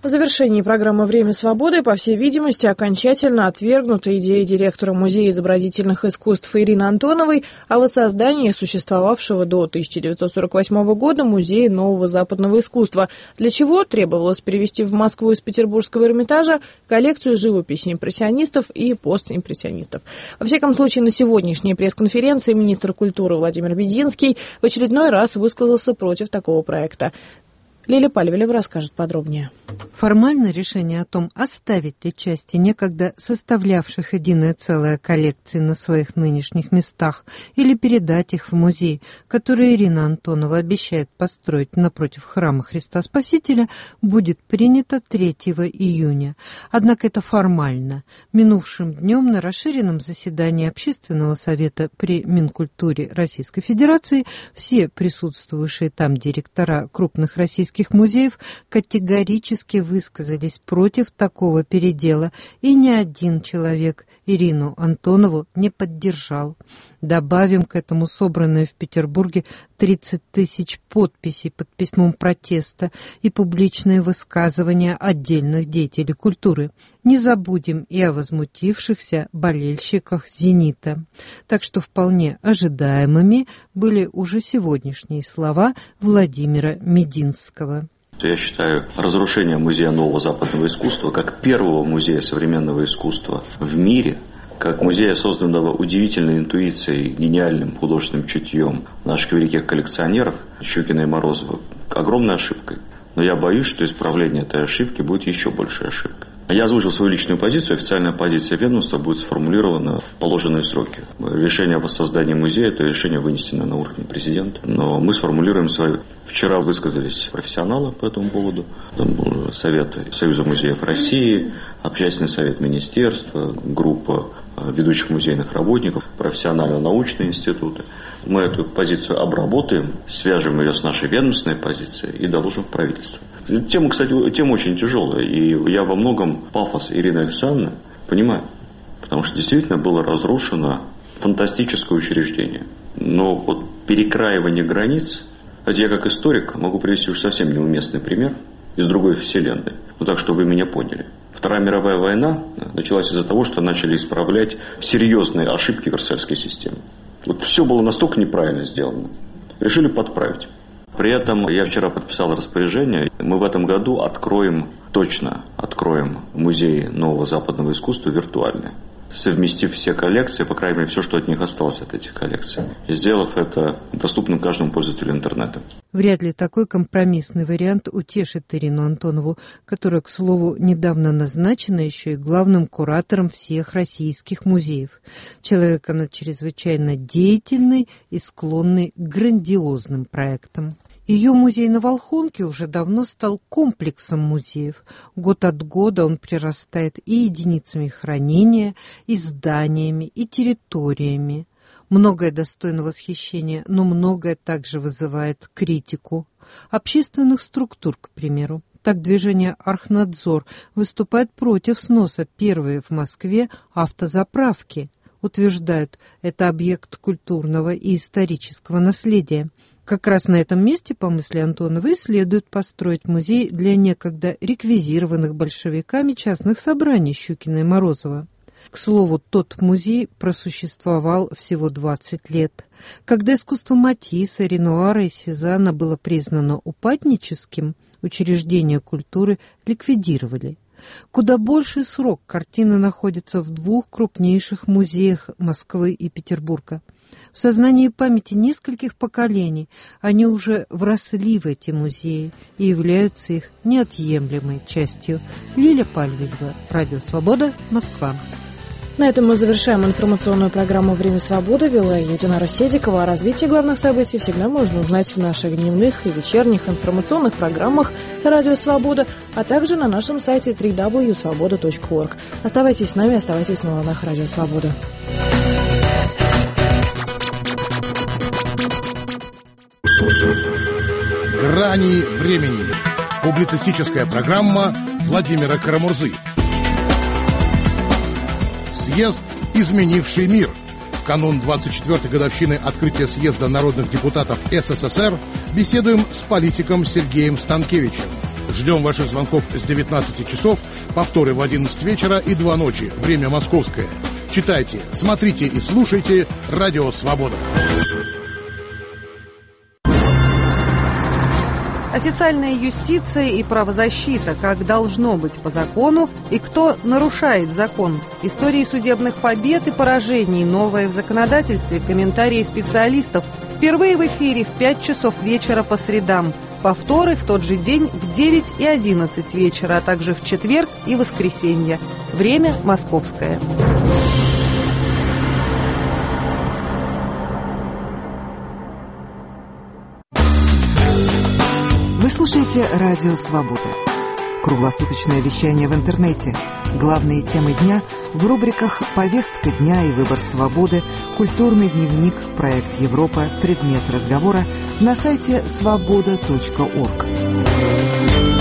S1: В завершении программы «Время свободы», по всей видимости, окончательно отвергнута идея директора Музея изобразительных искусств Ирины Антоновой о воссоздании существовавшего до тысяча девятьсот сорок восьмого года Музея нового западного искусства, для чего требовалось перевести в Москву из Петербургского Эрмитажа коллекцию живописи импрессионистов и постимпрессионистов. Во всяком случае, на сегодняшней пресс-конференции министр культуры Владимир Мединский в очередной раз высказался против такого проекта. Лиля Пальвелева расскажет подробнее.
S11: Формально решение о том, оставить ли части некогда составлявших единое целое коллекции на своих нынешних местах или передать их в музей, который Ирина Антонова обещает построить напротив храма Христа Спасителя, будет принято третьего июня. Однако это формально. Минувшим днем на расширенном заседании Общественного совета при Минкультуре Российской Федерации все присутствующие там директора крупных российских музеев категорически высказались против такого передела, и ни один человек Ирину Антонову не поддержал. Добавим к этому собранные в Петербурге тридцать тысяч подписей под письмом протеста и публичные высказывания отдельных деятелей культуры. Не забудем и о возмутившихся болельщиках «Зенита». Так что вполне ожидаемыми были уже сегодняшние слова Владимира Мединского.
S5: Я считаю разрушение Музея нового западного искусства как первого музея современного искусства в мире, как музея, созданного удивительной интуицией, гениальным художественным чутьем наших великих коллекционеров Щукина и Морозова, огромной ошибкой. Но я боюсь, что исправление этой ошибки будет еще большей ошибкой. Я озвучил свою личную позицию, официальная позиция ведомства будет сформулирована в положенные сроки. Решение о воссоздании музея – это решение, вынесенное на уровне президента, но мы сформулируем свою. Вчера высказались профессионалы по этому поводу. Там был совет Союза музеев России, общественный совет министерства, группа ведущих музейных работников, профессионально-научные институты. Мы эту позицию обработаем, свяжем ее с нашей ведомственной позицией и доложим в правительство. Тема, кстати, тема очень тяжелая, и я во многом пафос Ирины Александровны понимаю, потому что действительно было разрушено фантастическое учреждение. Но вот перекраивание границ, хотя я как историк могу привести уж совсем неуместный пример из другой вселенной, но так, чтобы вы меня поняли. Вторая мировая война началась из-за того, что начали исправлять серьезные ошибки Версальской системы. Вот все было настолько неправильно сделано. Решили подправить. При этом я вчера подписал распоряжение. Мы в этом году откроем, точно откроем музей нового западного искусства виртуально, совместив все коллекции, по крайней мере, все, что от них осталось от этих коллекций, и сделав это доступным каждому пользователю интернета.
S11: Вряд ли такой компромиссный вариант утешит Ирину Антонову, которая, к слову, недавно назначена еще и главным куратором всех российских музеев. Человек она чрезвычайно деятельный и склонный к грандиозным проектам. Ее музей на Волхонке уже давно стал комплексом музеев. Год от года он прирастает и единицами хранения, и зданиями, и территориями. Многое достойно восхищения, но многое также вызывает критику. Общественных структур, к примеру. Так движение «Архнадзор» выступает против сноса первой в Москве автозаправки. Утверждают, это объект культурного и исторического наследия. Как раз на этом месте, по мысли Антоновой, следует построить музей для некогда реквизированных большевиками частных собраний Щукина и Морозова. К слову, тот музей просуществовал всего двадцать лет. Когда искусство Матисса, Ренуара и Сезанна было признано упадническим, учреждения культуры ликвидировали. Куда больший срок картины находятся в двух крупнейших музеях Москвы и Петербурга. В сознании и памяти нескольких поколений они уже вросли в эти музеи и являются их неотъемлемой частью. Лиля Пальвелева, Радио Свобода, Москва.
S1: На этом мы завершаем информационную программу «Время свободы». Вела ее Динара Седикова. О развитии главных событий всегда можно узнать в наших дневных и вечерних информационных программах «Радио Свобода», а также на нашем сайте дабл ю дабл ю дабл ю точка свобода точка орг. Оставайтесь с нами, оставайтесь на волнах «Радио Свобода».
S6: «Грани времени». Публицистическая программа Владимира Карамурзы. Съезд, изменивший мир. В канун двадцать четвёртой годовщины открытия съезда народных депутатов СССР беседуем с политиком Сергеем Станкевичем. Ждем ваших звонков с девятнадцати часов, повторы в одиннадцать вечера и два ночи. Время московское. Читайте, смотрите и слушайте «Радио Свобода».
S8: Официальная юстиция и правозащита, как должно быть по закону и кто нарушает закон. Истории судебных побед и поражений, новое в законодательстве, комментарии специалистов. Впервые в эфире в пять часов вечера по средам. Повторы в тот же день в девять и одиннадцать вечера, а также в четверг и воскресенье. Время московское.
S9: Вы слушаете «Радио Свобода». Круглосуточное вещание в интернете. Главные темы дня в рубриках «Повестка дня» и «Выбор свободы», «Культурный дневник», «Проект Европа», «Предмет разговора» на сайте свобода точка орг.